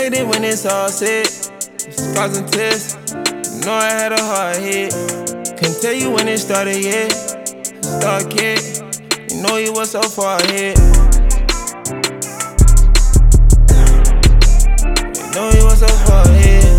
Made it when it's all said. Scars and tears. Know I had a hard hit. Couldn't tell you when it started yet. Start kid. You know you was so far ahead. You know you was so far ahead.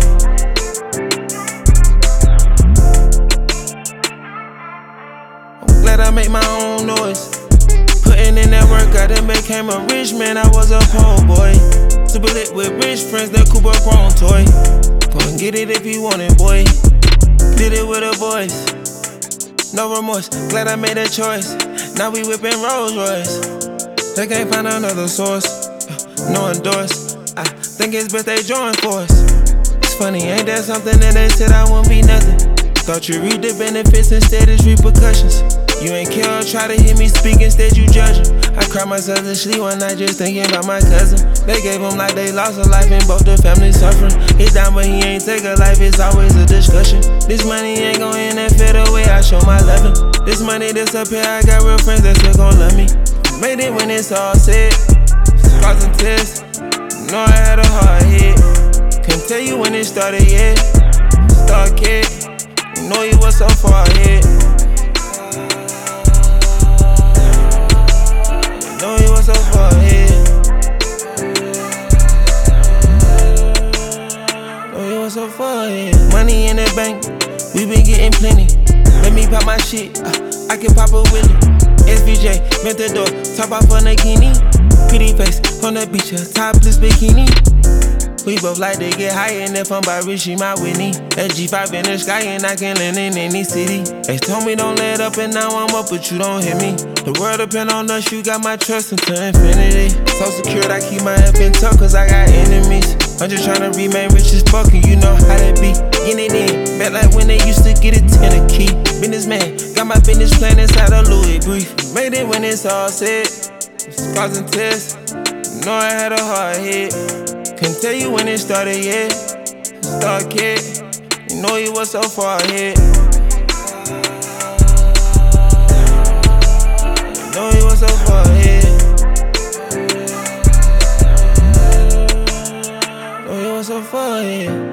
I'm glad I make my own noise. Putting in that work, I done became a rich man. I was a poor boy. Super lit with rich friends, that Cooper grown toy. Go and get it if you want it, boy. Did it with a voice. No remorse, glad I made a choice. Now we whipping Rolls Royce. They can't find another source. No endorse. I think it's best they join force. It's funny, ain't that something that they said I wouldn't be nothing? Thought you read the benefits instead it's repercussions. You ain't care or try to hear me speak, instead you judging. I cried myself to sleep one night just thinking about my cousin. They gave him like they lost a life and both the family suffering. He's down but he ain't take a life, it's always a discussion. This money ain't gon' end and fade away, I show my loving. This money disappear, I got real friends that still gon' love me. Made it when it's all said. Scars and tears. Know I had a hard hit. Couldn't tell you when it started yet. Start kid. You know you was so far ahead. Know you was so far ahead. Know you was so far ahead. Money in the bank, we been getting plenty. Let me pop my shit, I can pop a Willie. SVJ, Mentador, top off a Nagini. Pretty face on the beach, a topless bikini. We both like to get high, and if I'm by rich, she my Whitney. That G5 in the sky, and I can land in any city. They told me don't let up, and now I'm up, but you don't hit me. The world depend on us, you got my trust into infinity. So secured, I keep my F in tuck, cause I got enemies. I'm just tryna remain rich as fuck, and you know how that be. Get it in, back like when they used to get a 10 a key. Businessman, got my business plan inside a Louis brief. Made it when it's all said. Scars and tears. Know I had a hard hit. Couldn't tell you when it started yet. Start kid. You know you was so far ahead. You know you was so far ahead. Know you was so far ahead.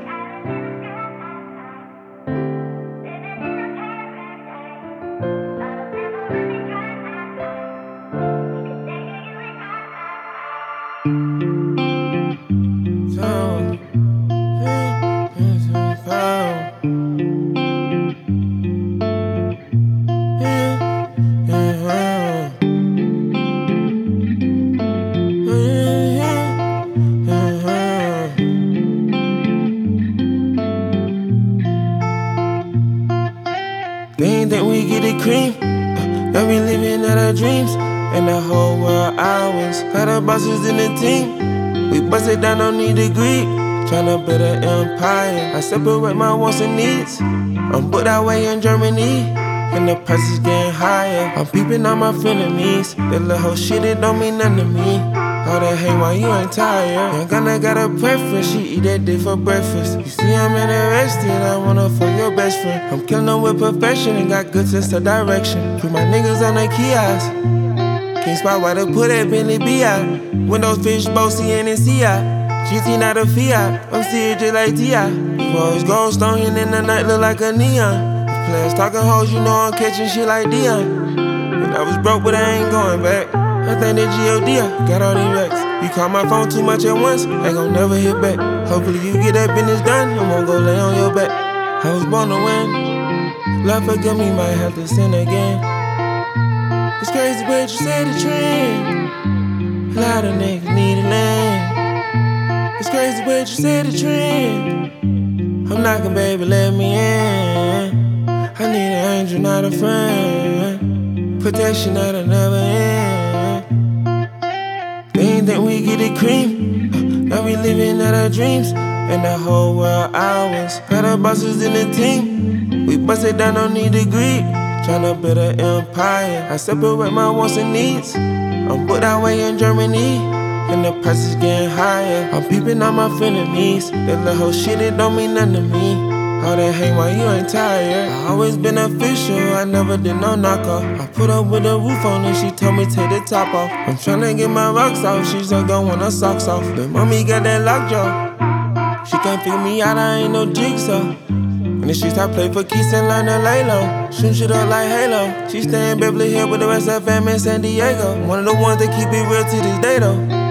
They ain't think we get it cream. Now we living out our dreams. And the whole world ours. Got the bosses in the team. We bust it down, don't need degree. Tryna build an empire. I separate my wants and needs. I'm put that way in Germany. And the price is getting higher. I'm peeping on my frenemies. That little whole shit, it don't mean nothing to me. All that hate while you ain't tired. Young Gunna got a preference, she eat that dick for breakfast. You see I'm interested, I wanna fuck your best friend. I'm killing them with perfection and got good sense of direction. Put my niggas on the kiosk. Can't spot why they put that Bentley B.I. Windows fish, both CN and CI. GT not a Fiat, I'm serious just like T.I. Rose gold stone in the night look like a neon. The players talking hoes, you know I'm catching shit like Dion. And I was broke but I ain't going back. I think that G.O.D. I got all these racks. You call my phone too much at once, ain't gon' never hit back. Hopefully you get that business done and won't go lay on your back. I was born to win. Lord forgive me, might have to sin again. It's crazy but you said the trend. A lot of niggas need a land. It's crazy but you said the trend. I'm knocking, baby, let me in. I need an angel, not a friend. Protection that'll never end. They ain't think we get it cream. Now we living out our dreams. And the whole world ours. Got our bosses in the team. We bust it down, don't need degree. Tryna build an empire. I separate my wants and needs. I'm put that way in Germany. And the price is getting higher. I'm peeping on my frenemies. That little whole shit, it don't mean nothing to me. All that hate while you ain't tired. I always been official, I never did no knockoff. I put up with the roof on and she told me take the top off. I'm tryna get my rocks off, she just gon' want her socks off. But mommy got that lockjaw. She can't figure me out, I ain't no jigsaw. In the streets I play for keys and learn to lay low. Shoot shit up like Halo. She stay in Beverly Hills with the rest of the fam in San Diego. One of the ones that keep it real to this day though.